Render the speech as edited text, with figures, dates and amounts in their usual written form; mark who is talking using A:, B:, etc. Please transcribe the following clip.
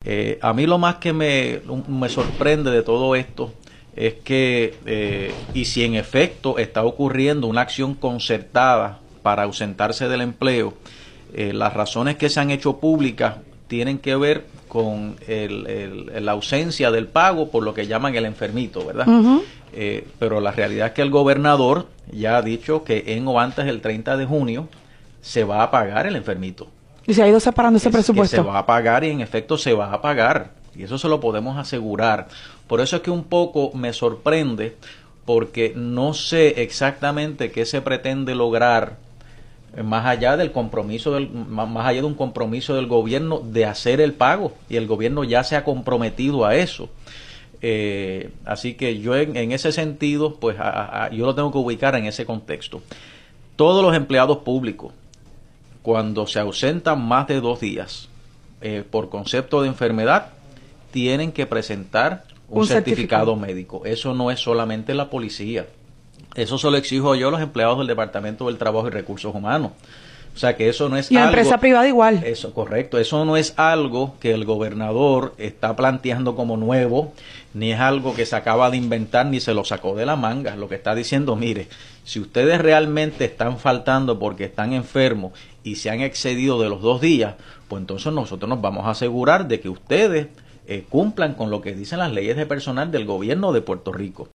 A: A mí lo más que me sorprende de todo esto es que, y si en efecto está ocurriendo una acción concertada para ausentarse del empleo, las razones que se han hecho públicas tienen que ver con la ausencia del pago por lo que llaman el enfermito, ¿verdad? Pero la realidad es que el gobernador ya ha dicho que en o antes del 30 de junio se va a pagar el enfermito.
B: Y se ha ido separando ese presupuesto.
A: Que se va a pagar y en efecto se va a pagar. Y eso se lo podemos asegurar. Por eso es que un poco me sorprende, porque no sé exactamente qué se pretende lograr más allá del compromiso más allá de un compromiso del gobierno de hacer el pago, y el gobierno ya se ha comprometido a eso. Así que yo en ese sentido, pues yo lo tengo que ubicar en ese contexto. Todos los empleados públicos, cuando se ausentan más de 2 días por concepto de enfermedad, tienen que presentar un certificado médico. Eso no es solamente la policía. Eso se lo exijo yo a los empleados del Departamento del Trabajo y Recursos Humanos. O sea que eso no es
B: algo... Y la empresa privada igual.
A: Eso, correcto. Eso no es algo que el gobernador está planteando como nuevo, ni es algo que se acaba de inventar, ni se lo sacó de la manga. Lo que está diciendo, mire, si ustedes realmente están faltando porque están enfermos y se han excedido de los 2 días, pues entonces nosotros nos vamos a asegurar de que ustedes cumplan con lo que dicen las leyes de personal del gobierno de Puerto Rico.